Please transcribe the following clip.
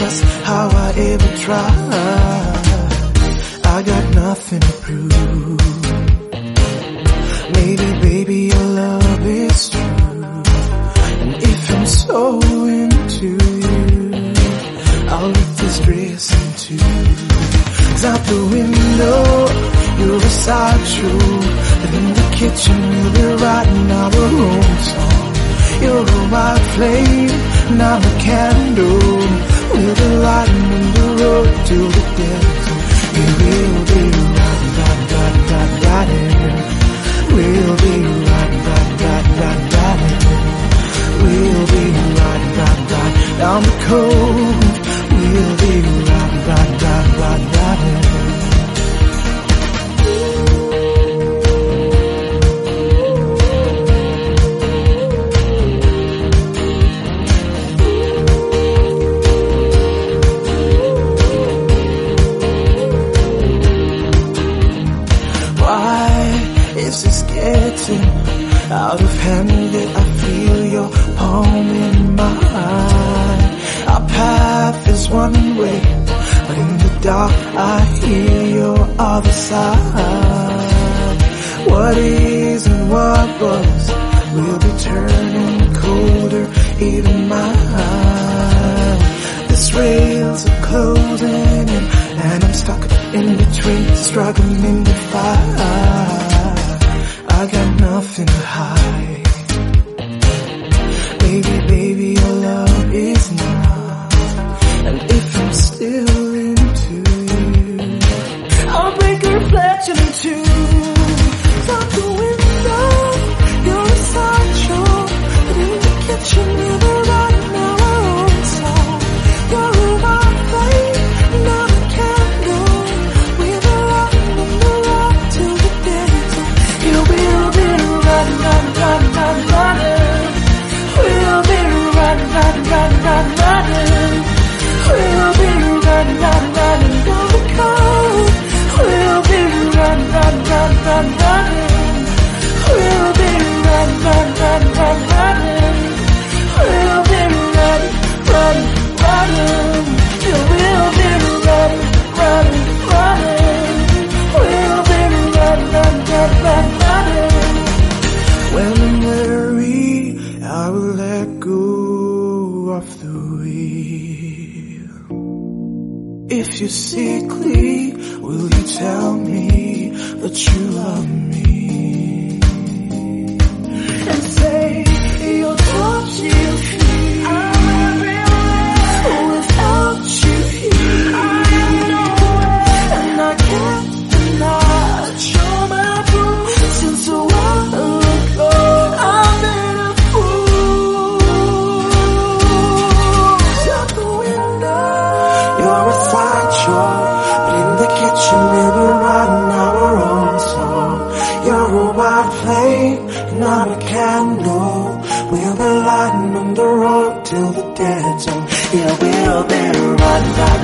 just how I ever tried. I got nothing to prove. Maybe, baby, your love is true. And if I'm so into you, I'll rip this dress in two. 'Cause out the window, you're a sideshow, but in the kitchen we'll be writing our own song. You're a white flame, and I'm a candle. We'll be lighting the road till the dead. We will be riding, riding, riding, riding, riding. We'll be riding, riding, riding, riding, riding. We'll be riding, riding, riding down the coast. We'll be riding, riding, riding, riding, riding. Is this getting out of hand? Yet I feel your palm in mine. Our path is one way, but in the dark I hear your other side. What is and what was will be turning colder, even mine. This rails are closing in, and I'm stuck in between, struggling in the fire. I got nothing to hide. Baby, baby, your love is not. And if I'm still into you, I'll break a reflection in two. Out the window, you're a sideshow, but in the kitchen we're writing our own song. You're a white flame, and I'm a candle. We're lighting on the road till the day is over. You will be riding, riding, riding, riding, riding. We'll be riding, riding, riding, riding, riding. We'll be riding, riding, riding down the coast. We'll be riding, riding, riding, riding, riding. We'll be riding, riding, riding, riding, riding. We'll be riding, riding, riding. You will be riding, riding, riding. We'll be riding, riding, riding, riding, riding. When I'm weary, I will let go of the wheel. If you're sickly, will you tell me that you love me? And say your touch you feel. I'm everywhere without you here. I'm nowhere, and I can't deny that you're my proof. Since a while ago, I've been a fool. Out the window, you're a sideshow, but in the kitchen we're writing our own song. You're a white flame, and I'm a candle. We'll be lighting on the road till the dead zone. Yeah, we'll be riding, riding.